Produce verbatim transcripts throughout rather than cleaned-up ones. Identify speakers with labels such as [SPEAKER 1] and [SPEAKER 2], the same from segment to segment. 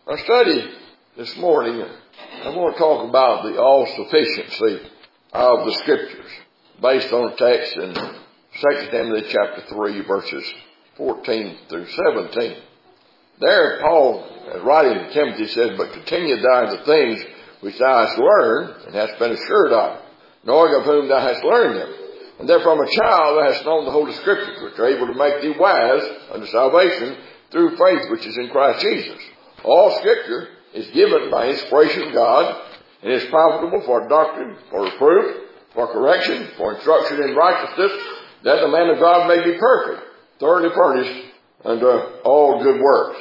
[SPEAKER 1] Our study this morning, I want to talk about the all-sufficiency of the Scriptures based on a text in Second Timothy chapter three, verses fourteen through seventeen. There, Paul, writing to Timothy, says, "But continue thou in the things which thou hast learned, and hast been assured of, knowing of whom thou hast learned them. And that from a child thou hast known the Holy Scriptures, which are able to make thee wise unto salvation through faith which is in Christ Jesus. All Scripture is given by inspiration of God, and is profitable for doctrine, for reproof, for correction, for instruction in righteousness, that the man of God may be perfect, thoroughly furnished unto all good works."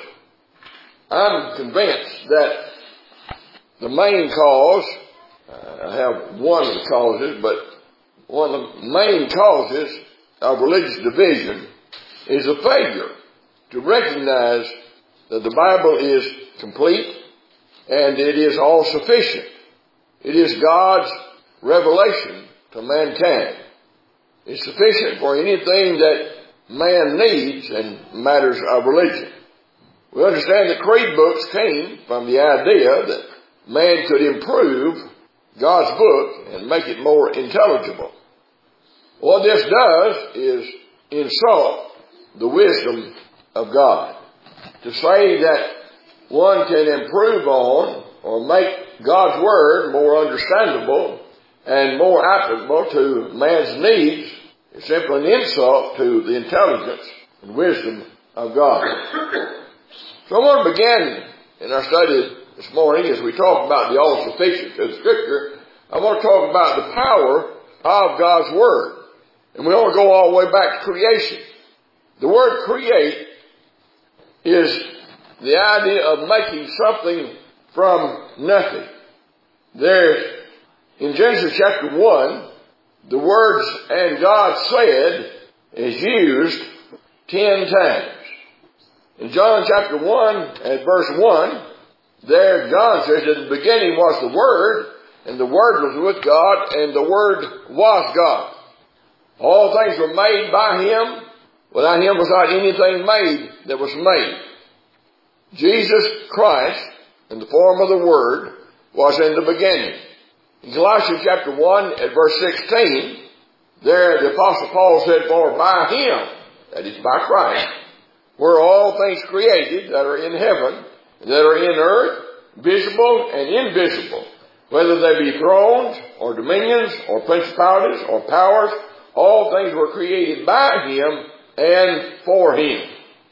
[SPEAKER 1] I'm convinced that the main cause, uh, I have one of the causes, but one of the main causes of religious division is a failure to recognize that the Bible is complete and it is all sufficient. It is God's revelation to mankind. It's sufficient for anything that man needs in matters of religion. We understand that creed books came from the idea that man could improve God's book and make it more intelligible. What this does is insult the wisdom of God. To say that one can improve on or make God's Word more understandable and more applicable to man's needs is simply an insult to the intelligence and wisdom of God. So I want to begin in our study this morning as we talk about the all-sufficiency of the Scripture. I want to talk about the power of God's Word. And we want to go all the way back to creation. The word create is the idea of making something from nothing. There, in Genesis chapter one, the words "and God said" is used ten times. In John chapter one and verse one, there John says, "In the beginning was the Word, and the Word was with God, and the Word was God. All things were made by Him. Without Him was not anything made that was made." Jesus Christ, in the form of the Word, was in the beginning. In Colossians chapter one at verse sixteen, there the Apostle Paul said, "For by Him," that is by Christ, "were all things created that are in heaven and that are in earth, visible and invisible, whether they be thrones or dominions or principalities or powers, all things were created by Him and for Him."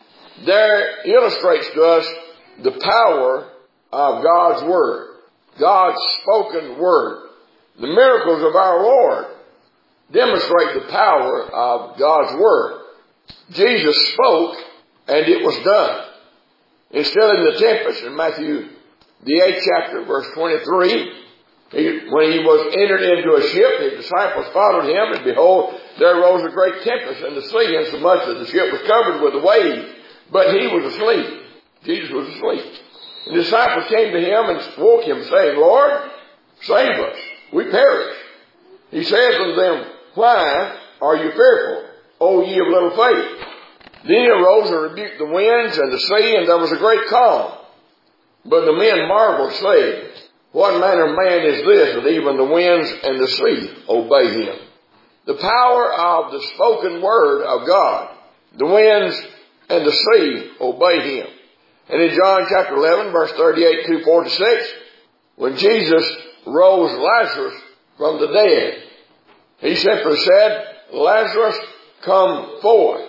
[SPEAKER 1] There illustrates to us the power of God's Word, God's spoken Word. The miracles of our Lord demonstrate the power of God's Word. Jesus spoke and it was done. It's still in the tempest in Matthew, the eighth chapter, verse twenty-three. He, when he was entered into a ship, his disciples followed him, and behold, there arose a great tempest in the sea, insomuch that the ship was covered with the waves. But he was asleep. Jesus was asleep. And the disciples came to him and woke him, saying, "Lord, save us, we perish." He says unto them, "Why are you fearful, O ye of little faith?" Then he arose and rebuked the winds and the sea, and there was a great calm. But the men marveled, saying, "What manner of man is this, that even the winds and the sea obey him?" The power of the spoken word of God. The winds and the sea obey him. And in John chapter eleven, verse thirty-eight to forty-six, when Jesus rose Lazarus from the dead, he simply said, "Lazarus, come forth."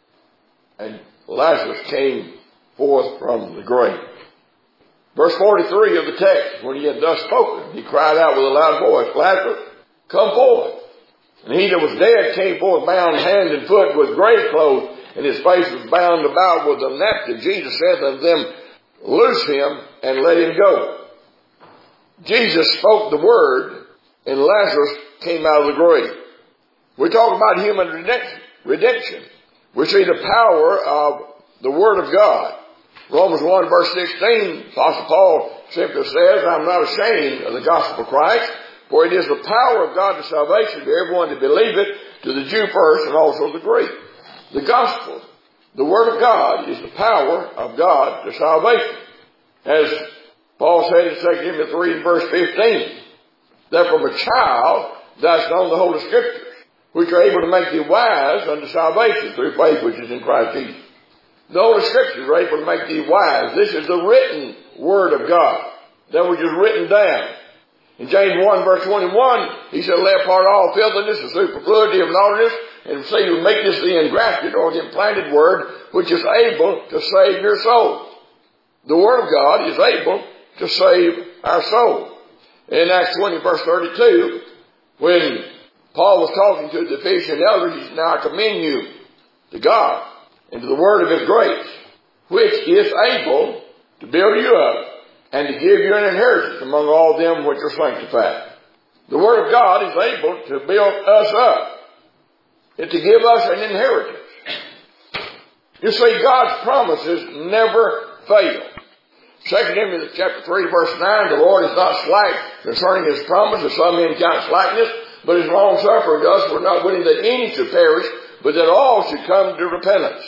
[SPEAKER 1] And Lazarus came forth from the grave. Verse forty-three of the text, when he had thus spoken, he cried out with a loud voice, "Lazarus, come forth." And he that was dead came forth bound hand and foot with grave clothes, and his face was bound about with a napkin. Jesus said unto them, "Loose him and let him go." Jesus spoke the word, and Lazarus came out of the grave. We talk about human redemption. We see the power of the Word of God. Romans one verse sixteen, Apostle Paul simply says, "I'm not ashamed of the gospel of Christ, for it is the power of God to salvation to everyone that believeth, to the Jew first and also the Greek." The gospel, the Word of God, is the power of God to salvation. As Paul said in Second Timothy three and verse fifteen, that from a child thou hast known the Holy Scriptures, which are able to make thee wise unto salvation through faith which is in Christ Jesus. The Holy Scriptures are able to make thee wise. This is the written Word of God that was just written down. In James one verse twenty-one, he said, lay apart all filthiness and superfluity of naughtiness, and say you make this the engrafted or the implanted Word, which is able to save your soul. The Word of God is able to save our soul. In Acts twenty verse thirty-two, when Paul was talking to the Ephesian elders, he said, now I commend you to God and to the word of his grace, which is able to build you up and to give you an inheritance among all them which are sanctified. The word of God is able to build us up and to give us an inheritance. You see, God's promises never fail. Second Timothy chapter three verse nine, the Lord is not slack concerning his promise, as some men count slackness, but is long suffering to us. We're not willing that any should perish, but that all should come to repentance.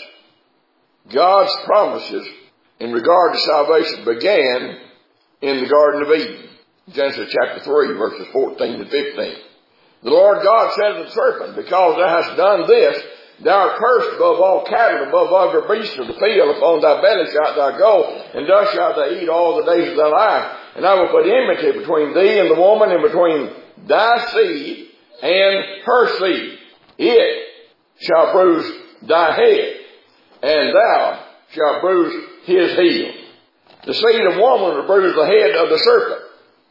[SPEAKER 1] God's promises in regard to salvation began in the Garden of Eden. Genesis chapter three verses fourteen to fifteen. The Lord God said to the serpent, because thou hast done this, thou art cursed above all cattle, above every beast of the field. Upon thy belly shalt thou go, and thus shalt thou eat all the days of thy life. And I will put enmity between thee and the woman, and between thy seed and her seed. It shall bruise thy head, and thou shalt bruise his heel. The seed of woman would bruise the head of the serpent.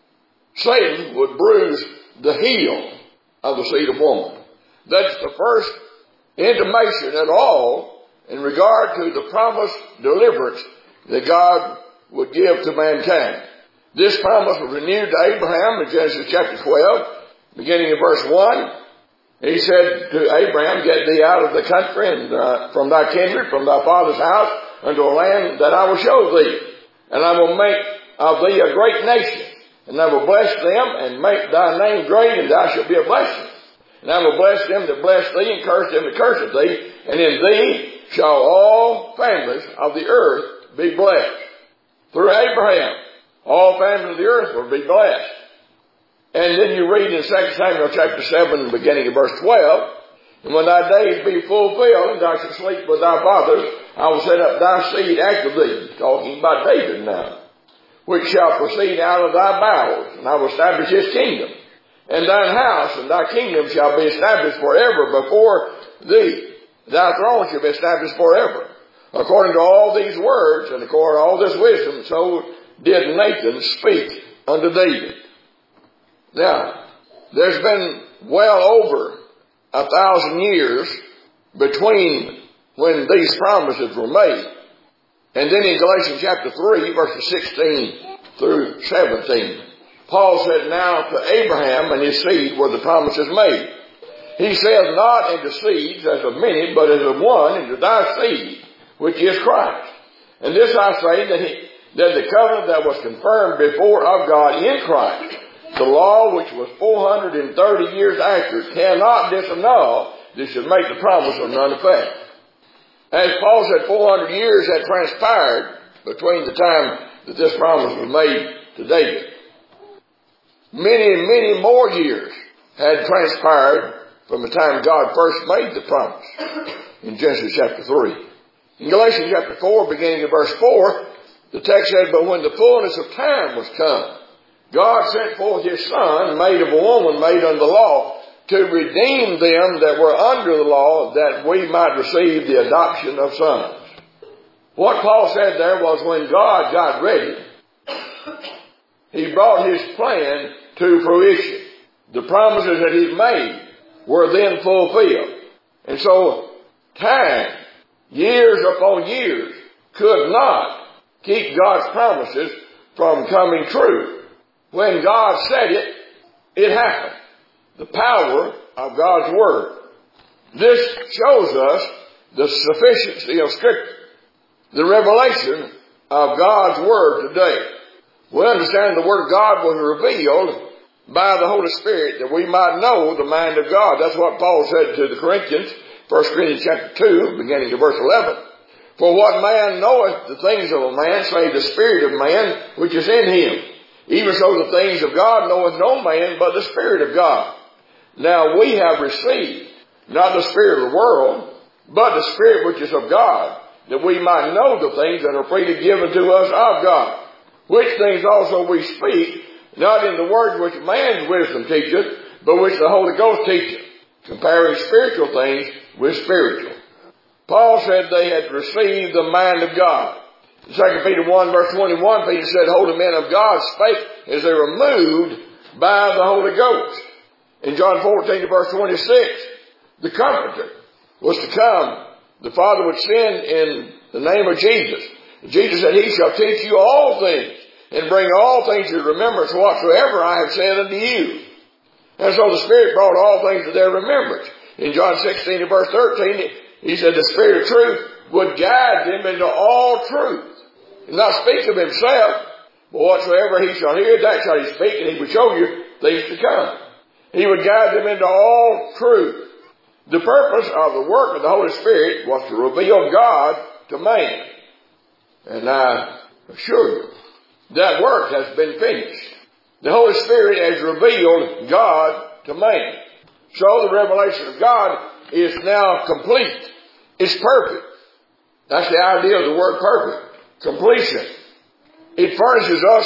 [SPEAKER 1] Satan would bruise the heel of the seed of woman. That's the first intimation at all in regard to the promised deliverance that God would give to mankind. This promise was renewed to Abraham in Genesis chapter twelve, beginning in verse one. He said to Abraham, get thee out of the country and uh, from thy kindred, from thy father's house, unto a land that I will show thee. And I will make of thee a great nation, and I will bless them, and make thy name great, and thou shalt be a blessing. And I will bless them that bless thee, and curse them that curse thee, and in thee shall all families of the earth be blessed. Through Abraham, all families of the earth will be blessed. And then you read in Second Samuel chapter seven, beginning of verse twelve, and when thy days be fulfilled, and thou shalt sleep with thy fathers, I will set up thy seed after thee, talking about David now, which shall proceed out of thy bowels, and I will establish his kingdom. And thine house and thy kingdom shall be established forever before thee. Thy throne shall be established forever. According to all these words, and according to all this wisdom, so did Nathan speak unto David. Now, there's been well over a thousand years between when these promises were made. And then in Galatians chapter three, verses sixteen through seventeen, Paul said, now to Abraham and his seed were the promises made. He says, not into seeds as of many, but as of one, into thy seed, which is Christ. And this I say, that, he, that the covenant that was confirmed before of God in Christ, the law which was four hundred thirty years after, cannot disannul, this should make the promise of none effect. As Paul said, four hundred years had transpired between the time that this promise was made to David. Many, many more years had transpired from the time God first made the promise in Genesis chapter three. In Galatians chapter four, beginning of verse four, the text said, but when the fullness of time was come, God sent forth his Son, made of a woman, made under the law, to redeem them that were under the law, that we might receive the adoption of sons. What Paul said there was when God got ready, he brought his plan to fruition. The promises that he made were then fulfilled. And so time, years upon years, could not keep God's promises from coming true. When God said it, it happened. The power of God's Word. This shows us the sufficiency of Scripture. The revelation of God's Word today. We understand the Word of God was revealed by the Holy Spirit that we might know the mind of God. That's what Paul said to the Corinthians, First Corinthians chapter two, beginning of verse eleven. For what man knoweth the things of a man, save the spirit of man which is in him? Even so the things of God knoweth no man but the Spirit of God. Now we have received not the spirit of the world, but the Spirit which is of God, that we might know the things that are freely given to us of God. Which things also we speak, not in the words which man's wisdom teacheth, but which the Holy Ghost teacheth, comparing spiritual things with spiritual. Paul said they had received the mind of God. In Second Peter one verse twenty-one, Peter said, Holy men of God spake as they were moved by the Holy Ghost. In John fourteen verse twenty-six, the Comforter was to come. The Father would send in the name of Jesus. Jesus said, He shall teach you all things, and bring all things to remembrance whatsoever I have said unto you. And so the Spirit brought all things to their remembrance. In John sixteen verse thirteen, He said the Spirit of truth would guide them into all truth. And not speak of Himself, but whatsoever He shall hear, that shall He speak, and He would show you things to come. He would guide them into all truth. The purpose of the work of the Holy Spirit was to reveal God to man. And I assure you, that work has been finished. The Holy Spirit has revealed God to man. So the revelation of God is now complete. It's perfect. That's the idea of the word perfect. Completion. It furnishes us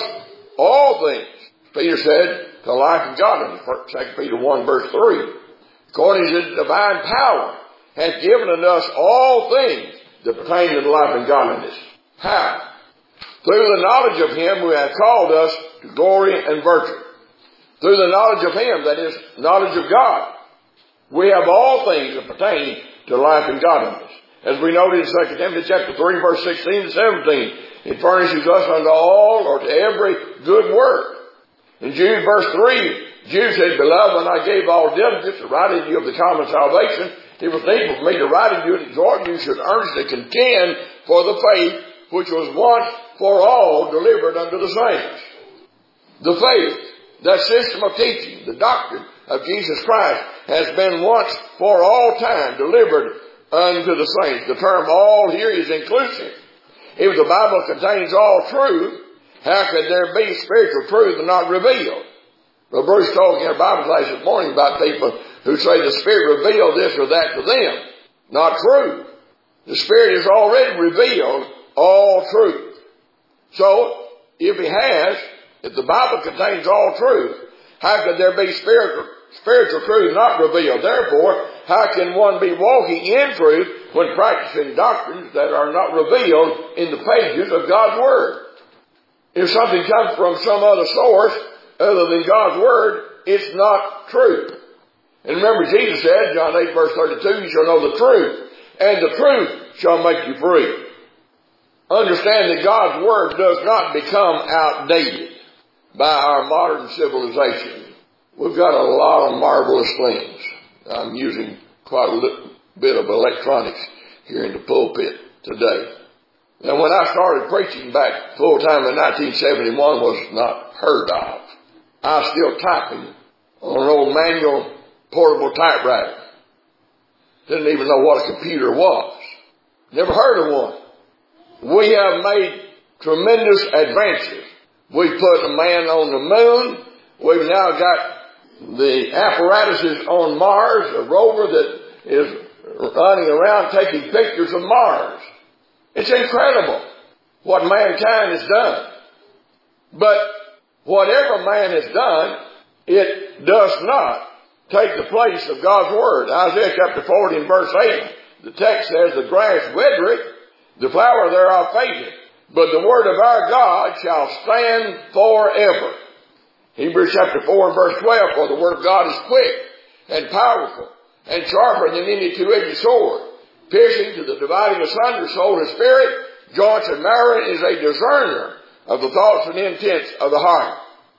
[SPEAKER 1] all things, Peter said, to life and godliness. Second Peter one verse three. According to His divine power, hath given unto us all things that pertain to life and godliness. How? Through the knowledge of Him who hath called us to glory and virtue. Through the knowledge of Him, that is, knowledge of God, we have all things that pertain to life and godliness. As we noted in Second Timothy chapter three, verse sixteen and seventeen, it furnishes us unto all or to every good work. In Jude verse three, Jude said, Beloved, when I gave all diligence to write unto you of the common salvation, it was needful for me to write unto you and exhort you should earnestly contend for the faith which was once for all delivered unto the saints. The faith, that system of teaching, the doctrine of Jesus Christ, has been once for all time delivered unto the saints. The term all here is inclusive. If the Bible contains all truth, how could there be spiritual truth and not revealed? Well, Bruce told in our Bible class this morning about people who say the Spirit revealed this or that to them. Not true. The Spirit has already revealed all truth. So, if He has, if the Bible contains all truth, how could there be spiritual, spiritual truth not revealed? Therefore, how can one be walking in truth when practicing doctrines that are not revealed in the pages of God's Word? If something comes from some other source other than God's Word, it's not true. And remember, Jesus said, John eight verse thirty-two, you shall know the truth, and the truth shall make you free. Understand that God's Word does not become outdated by our modern civilization. We've got a lot of marvelous things. I'm using quite a little bit of electronics here in the pulpit today. Now, when I started preaching back full time in nineteen seventy-one was not heard of. I was still typing on an old manual portable typewriter. Didn't even know what a computer was. Never heard of one. We have made tremendous advances. We've put a man on the moon. We've now got the apparatuses on Mars, a rover that is running around taking pictures of Mars. It's incredible what mankind has done. But whatever man has done, it does not take the place of God's Word. Isaiah chapter forty and verse eight, the text says, the grass withereth, the flower thereof fadeth, but the word of our God shall stand forever. Hebrews chapter four and verse twelve, for the word of God is quick and powerful and sharper than any two-edged sword, piercing to the dividing asunder soul and spirit, joints and marrow, is a discerner of the thoughts and intents of the heart.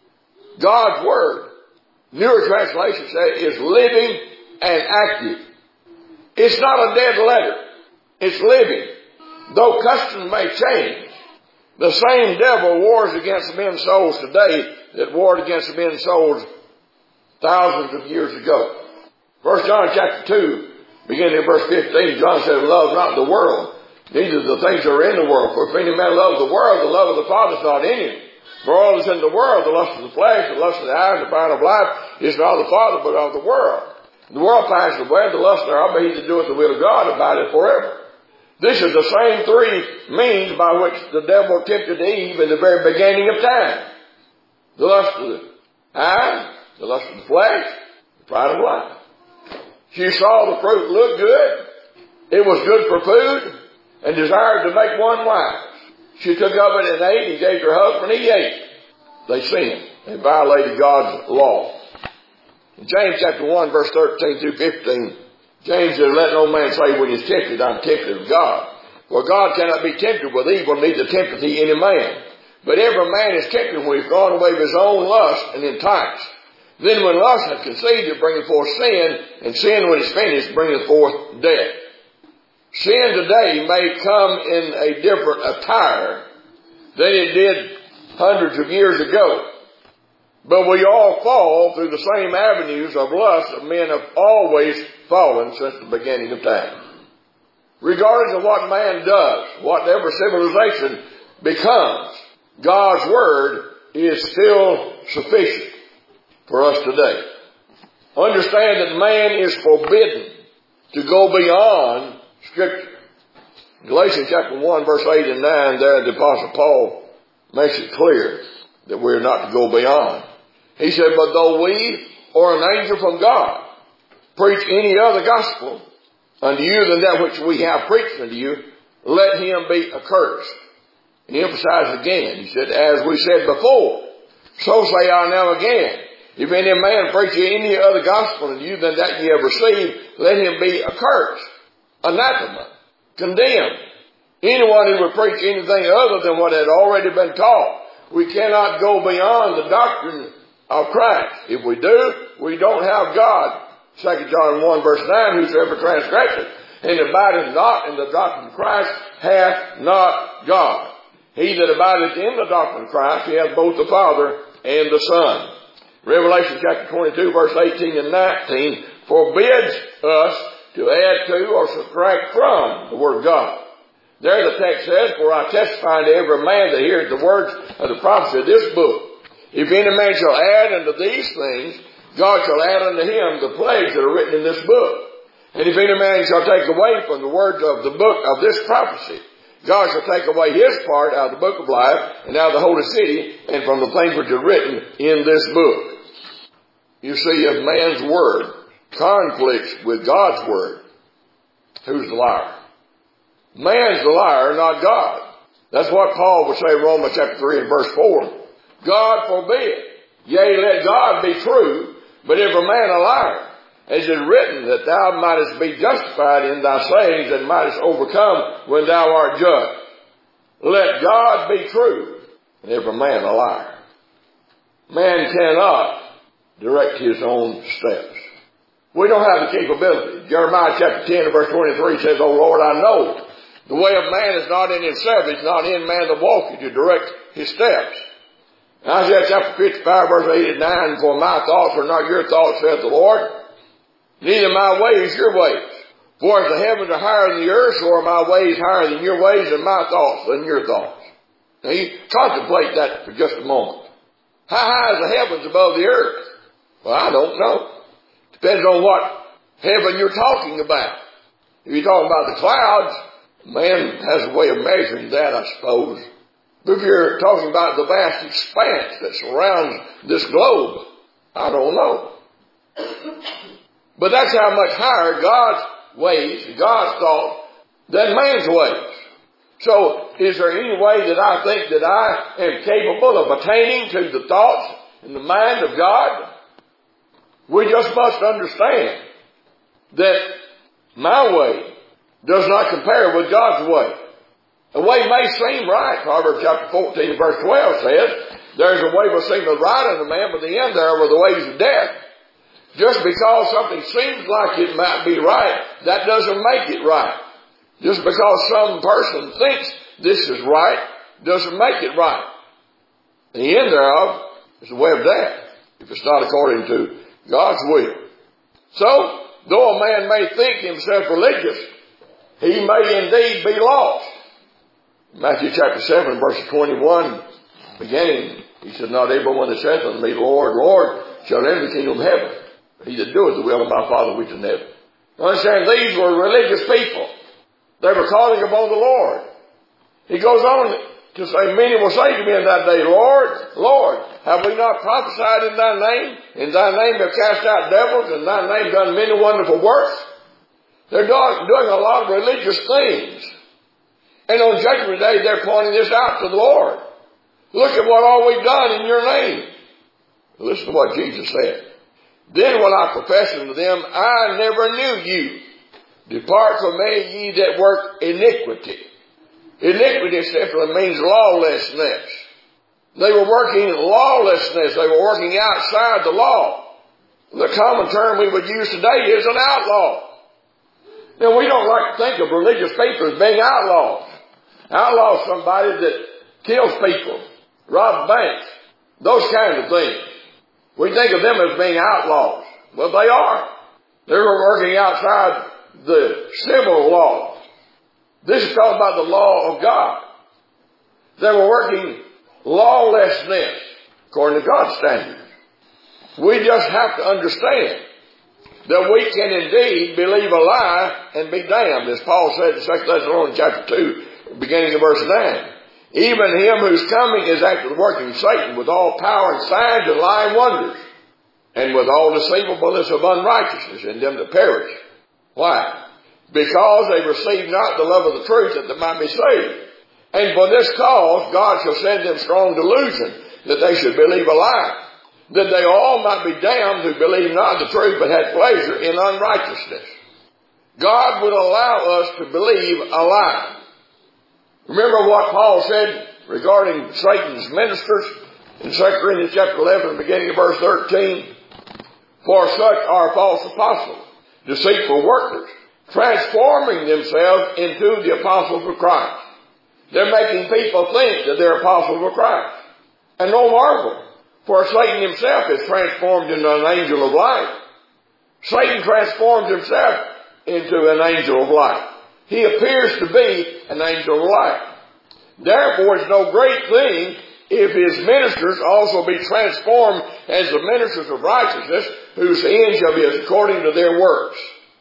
[SPEAKER 1] God's Word, newer translation says, is living and active. It's not a dead letter. It's living. Though customs may change, the same devil wars against men's souls today that warred against men's souls thousands of years ago. First John chapter two, beginning in verse fifteen, John said, love not the world, neither the things that are in the world. For if any man love the world, the love of the Father is not in him. For all that's in the world, the lust of the flesh, the lust of the eye, and the pride of life, is not of the Father, but of the world. The world passes away, the lust thereof, but he that doeth the will of God abideth forever. This is the same three means by which the devil tempted Eve in the very beginning of time. The lust of the eye, the lust of the flesh, the pride of life. She saw the fruit look good. It was good for food, and desired to make one wise. She took of it and ate, and gave to her husband, he ate. They sinned. They violated God's law. In James chapter one, verse thirteen through fifteen, James says, let no man say when he is tempted, I'm tempted of God. For God cannot be tempted with evil, neither tempteth he any man. But every man is tempted when he is gone away of his own lust and enticed. Then when lust hath conceived, it bringeth forth sin, and sin when it is finished bringeth forth death. Sin today may come in a different attire than it did hundreds of years ago. But we all fall through the same avenues of lust that men have always fallen since the beginning of time. Regardless of what man does, whatever civilization becomes, God's Word is still sufficient for us today. Understand that man is forbidden to go beyond Scripture. Galatians chapter one, verse eight and nine, there the Apostle Paul makes it clear that we're not to go beyond. He said, but though we or an angel from God preach any other gospel unto you than that which we have preached unto you, let him be accursed. And he emphasized again, he said, as we said before, so say I now again, if any man preach any other gospel unto you than that ye have received, let him be accursed, anathema, condemned. Anyone who would preach anything other than what had already been taught, we cannot go beyond the doctrine of Christ. If we do, we don't have God. Second John one verse nine, whosoever transgresseth and abideth not in the doctrine of Christ hath not God. He that abideth in the doctrine of Christ, he hath both the Father and the Son. Revelation chapter twenty-two verse eighteen and nineteen forbids us to add to or subtract from the Word of God. There the text says, for I testify to every man that heareth the words of the prophecy of this book. If any man shall add unto these things, God shall add unto him the plagues that are written in this book. And if any man shall take away from the words of the book of this prophecy, God shall take away his part out of the book of life and out of the holy city and from the things which are written in this book. You see, if man's word conflicts with God's word, who's the liar? Man's the liar, not God. That's what Paul would say in Romans chapter three and verse four. God forbid. Yea, let God be true, but every man a liar. As it is written, that thou mightest be justified in thy sayings and mightest overcome when thou art judged. Let God be true, and every man a liar. Man cannot direct his own steps. We don't have the capability. Jeremiah chapter ten and verse twenty-three says, O Lord, I know the way of man is not in himself, it's not in man that walketh to direct his steps. Isaiah chapter fifty-five verse eight and nine, for my thoughts are not your thoughts, saith the Lord, neither my ways your ways. For as the heavens are higher than the earth, so are my ways higher than your ways, and my thoughts than your thoughts. Now you contemplate that for just a moment. How high is the heavens above the earth? Well, I don't know. Depends on what heaven you're talking about. If you're talking about the clouds, man has a way of measuring that, I suppose. But if you're talking about the vast expanse that surrounds this globe, I don't know. But that's how much higher God's ways, God's thoughts, than man's ways. So, is there any way that I think that I am capable of attaining to the thoughts and the mind of God? We just must understand that my way does not compare with God's way. A way may seem right. Proverbs chapter fourteen verse twelve says, there's a way that seemeth right unto man, but the end thereof are the ways of death. Just because something seems like it might be right, that doesn't make it right. Just because some person thinks this is right, doesn't make it right. The end thereof is the way of death, if it's not according to God's will. So, though a man may think himself religious, he may indeed be lost. Matthew chapter seven, verse twenty-one, beginning, he said, not everyone that saith unto me, Lord, Lord, shall enter the kingdom of heaven, but he that doeth the will of my Father which is in heaven. Understand, these were religious people. They were calling upon the Lord. He goes on to say, many will say to me in that day, Lord, Lord, have we not prophesied in thy name? In thy name have cast out devils, in thy name done many wonderful works. They're doing a lot of religious things. And on Judgment Day, they're pointing this out to the Lord. Look at what all we've done in your name. Listen to what Jesus said. Then will I profess unto them, I never knew you. Depart from me, ye that work iniquity. Iniquity simply means lawlessness. They were working lawlessness. They were working outside the law. The common term we would use today is an outlaw. Now, we don't like to think of religious people as being outlaws. Outlaw is somebody that kills people, robs banks, those kinds of things. We think of them as being outlaws. Well, they are. They were working outside the civil law. This is talking about the law of God. They were working lawlessness according to God's standards. We just have to understand that we can indeed believe a lie and be damned, as Paul said in Second Thessalonians chapter two, beginning of verse nine. Even him whose coming is actually working Satan with all power and signs and lying wonders, and with all deceivableness of unrighteousness in them that perish. Why? Because they receive not the love of the truth that they might be saved. And for this cause God shall send them strong delusion, that they should believe a lie, that they all might be damned who believe not the truth, but had pleasure in unrighteousness. God would allow us to believe a lie. Remember what Paul said regarding Satan's ministers in Second Corinthians chapter eleven, beginning of verse thirteen. For such are false apostles, deceitful workers, transforming themselves into the apostles of Christ. They're making people think that they're apostles of Christ. And no marvel, for Satan himself is transformed into an angel of light. Satan transforms himself into an angel of light. He appears to be an angel of light. Therefore, it's no great thing if his ministers also be transformed as the ministers of righteousness, whose end shall be according to their works.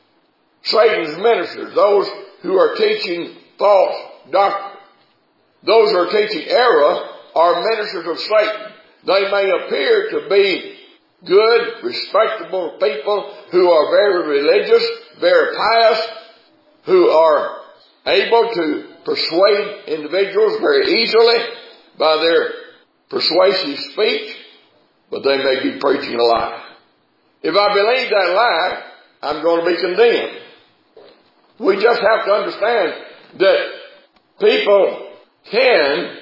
[SPEAKER 1] Satan's ministers, those who are teaching false doctrine, those who are teaching error, are ministers of Satan. They may appear to be good, respectable people who are very religious, very pious, who are able to persuade individuals very easily by their persuasive speech, but they may be preaching a lie. If I believe that lie, I'm going to be condemned. We just have to understand that people can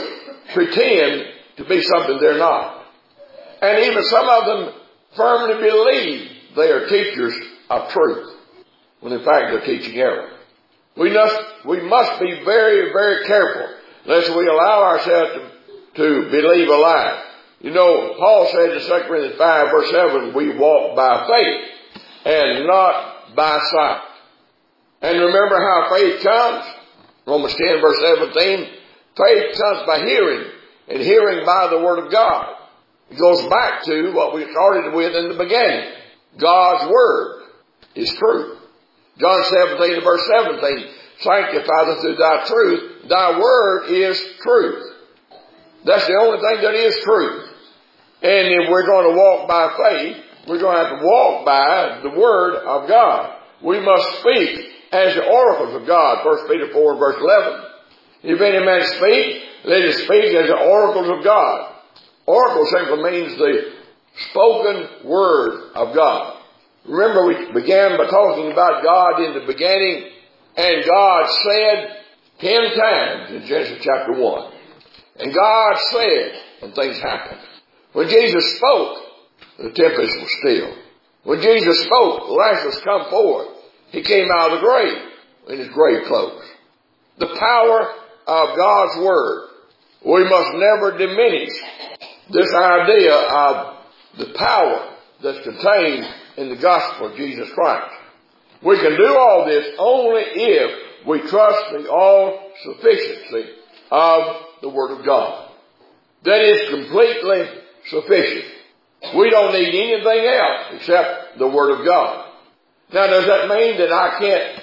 [SPEAKER 1] pretend to be something they're not. And even some of them firmly believe they are teachers of truth, when in fact they're teaching error. We must, we must be very, very careful lest we allow ourselves to, to believe a lie. You know, Paul said in Second Corinthians five, verse seven, we walk by faith and not by sight. And remember how faith comes? Romans ten, verse seventeen, faith comes by hearing, and hearing by the Word of God. It goes back to what we started with in the beginning. God's Word is truth. John seventeen, verse seventeen, sanctify them through thy truth. Thy Word is truth. That's the only thing that is truth. And if we're going to walk by faith, we're going to have to walk by the Word of God. We must speak as the oracles of God. First Peter four, verse eleven. If any man speak, let him speak as the oracles of God. Oracle simply means the spoken word of God. Remember, we began by talking about God in the beginning, and God said ten times in Genesis chapter one. And God said, and things happened. When Jesus spoke, the tempest was still. When Jesus spoke, Lazarus come forth. He came out of the grave in his grave clothes. The power of God's Word. We must never diminish this idea of the power that's contained in the gospel of Jesus Christ. We can do all this only if we trust the all-sufficiency of the Word of God. That is completely sufficient. We don't need anything else except the Word of God. Now, does that mean that I can't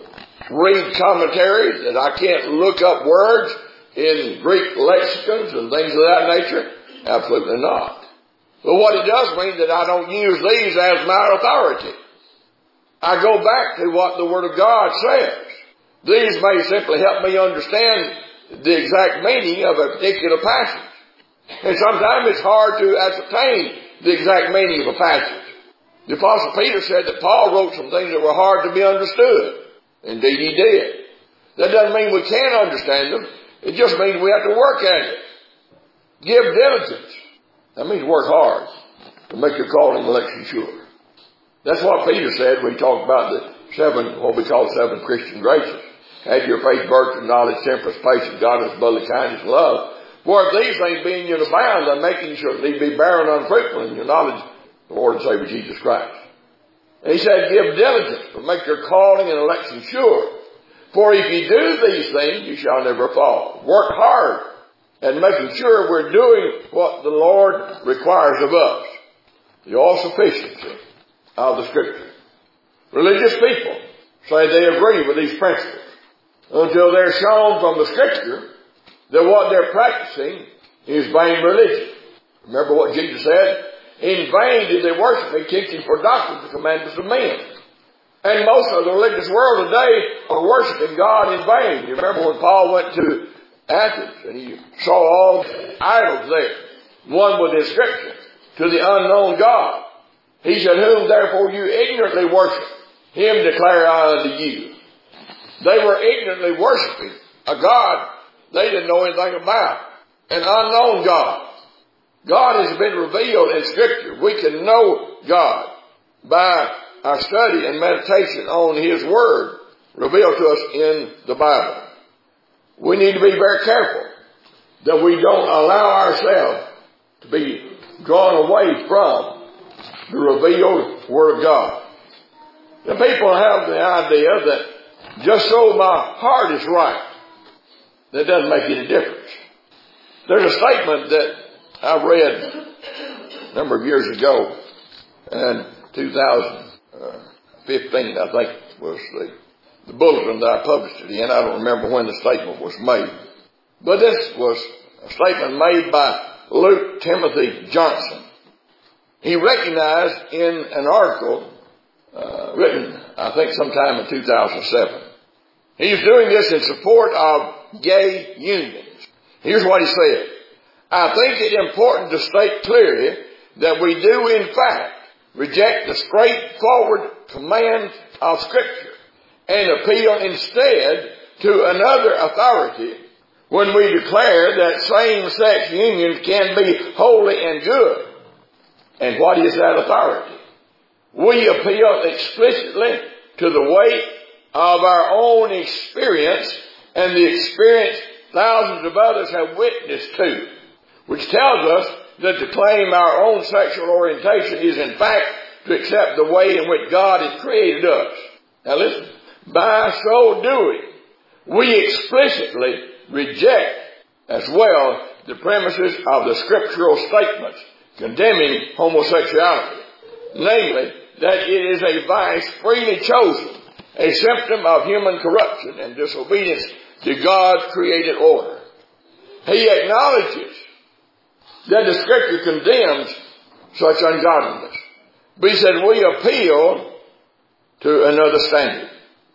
[SPEAKER 1] read commentaries, that I can't look up words in Greek lexicons and things of that nature? Absolutely not. But what it does mean that I don't use these as my authority. I go back to what the Word of God says. These may simply help me understand the exact meaning of a particular passage. And sometimes it's hard to ascertain the exact meaning of a passage. The Apostle Peter said that Paul wrote some things that were hard to be understood. Indeed, he did. That doesn't mean we can't understand them. It just means we have to work at it. Give diligence. That means work hard to make your calling and election sure. That's what Peter said when he talked about the seven, what we call seven Christian graces. Add your faith, virtue, knowledge, temperance, patience, godliness, brotherly kindness, and love. For if these things be in you abound, then making sure that ye be barren and unfruitful in your knowledge of the Lord and Savior Jesus Christ. And he said, give diligence to make your calling and election sure. For if you do these things, you shall never fall. Work hard at making sure we're doing what the Lord requires of us. The all-sufficiency of the Scripture. Religious people say they agree with these principles until they're shown from the Scripture that what they're practicing is vain religion. Remember what Jesus said? In vain did they worship me, teaching for doctrines the commandments of men. And most of the religious world today are worshiping God in vain. You remember when Paul went to Athens and he saw all the idols there, one with inscription, to the unknown God. He said, whom therefore you ignorantly worship, him declare I unto you. They were ignorantly worshiping a God they didn't know anything about, an unknown God. God has been revealed in Scripture. We can know God by our study and meditation on His Word revealed to us in the Bible. We need to be very careful that we don't allow ourselves to be drawn away from the revealed Word of God. The people have the idea that just so my heart is right, that doesn't make any difference. There's a statement that I read a number of years ago, in two thousand fifteen, I think was the, the bulletin that I published it in. I don't remember when the statement was made. But this was a statement made by Luke Timothy Johnson. He recognized in an article uh, written, I think, sometime in two thousand seven. He was doing this in support of gay unions. Here's what he said. I think it important to state clearly that we do in fact reject the straightforward command of Scripture and appeal instead to another authority when we declare that same-sex unions can be holy and good. And what is that authority? We appeal explicitly to the weight of our own experience and the experience thousands of others have witnessed to, which tells us that to claim our own sexual orientation is in fact to accept the way in which God has created us. Now listen, by so doing, we explicitly reject as well the premises of the scriptural statements condemning homosexuality, namely that it is a vice freely chosen, a symptom of human corruption and disobedience to God's created order. He acknowledges that the Scripture condemns such ungodliness. But he said we appeal to another standard,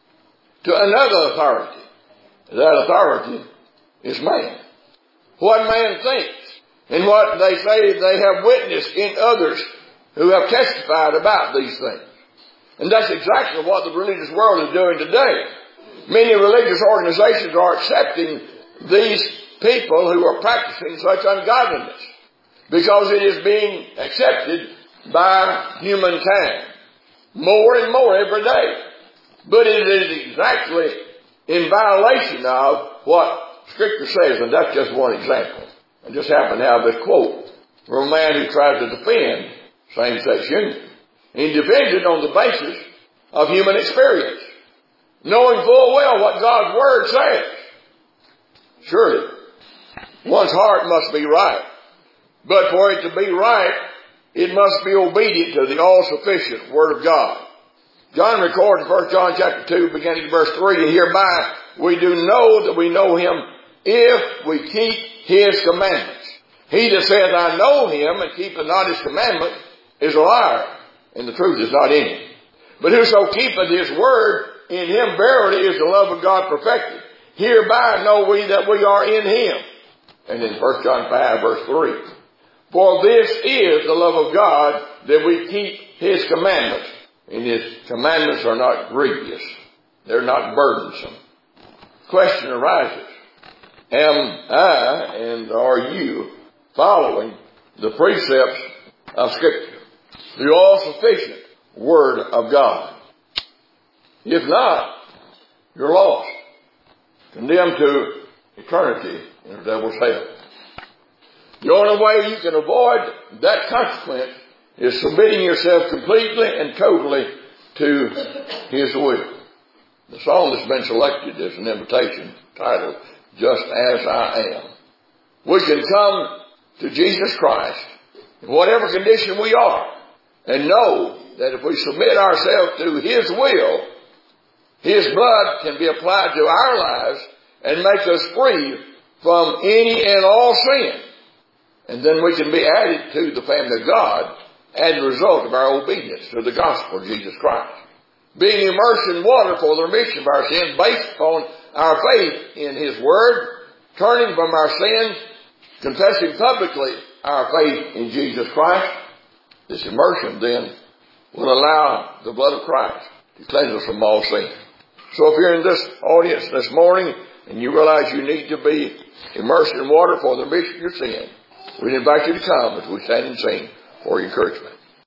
[SPEAKER 1] to another authority. That authority is man. What man thinks and what they say they have witnessed in others who have testified about these things. And that's exactly what the religious world is doing today. Many religious organizations are accepting these people who are practicing such ungodliness because it is being accepted by humankind more and more every day. But it is exactly in violation of what Scripture says, and that's just one example. I just happen to have this quote from a man who tries to defend same-sex union. He defends it on the basis of human experience. knowing full well what God's Word says. Surely, one's heart must be right. But for it to be right, it must be obedient to the all-sufficient Word of God. John records in First John chapter two, beginning in verse three, and hereby we do know that we know Him if we keep His commandments. He that saith, I know Him, and keepeth not His commandment, is a liar, and the truth is not in him. But whoso keepeth His word, in him verily is the love of God perfected. Hereby know we that we are in Him. And in First John five, verse three, for this is the love of God, that we keep His commandments. And His commandments are not grievous. They're not burdensome. Question arises, am I and are you following the precepts of Scripture, the all-sufficient Word of God? If not, you're lost, condemned to eternity in the devil's hell. The only way you can avoid that consequence is submitting yourself completely and totally to His will. The song that's been selected is an invitation titled, Just As I Am. We can come to Jesus Christ in whatever condition we are and know that if we submit ourselves to His will, His blood can be applied to our lives and make us free from any and all sin. And then we can be added to the family of God as a result of our obedience to the gospel of Jesus Christ. Being immersed in water for the remission of our sins based upon our faith in His Word, turning from our sins, confessing publicly our faith in Jesus Christ, this immersion then will allow the blood of Christ to cleanse us from all sin. So if you're in this audience this morning and you realize you need to be immersed in water for the remission of your sin, we invite you to come as we stand and sing for your encouragement.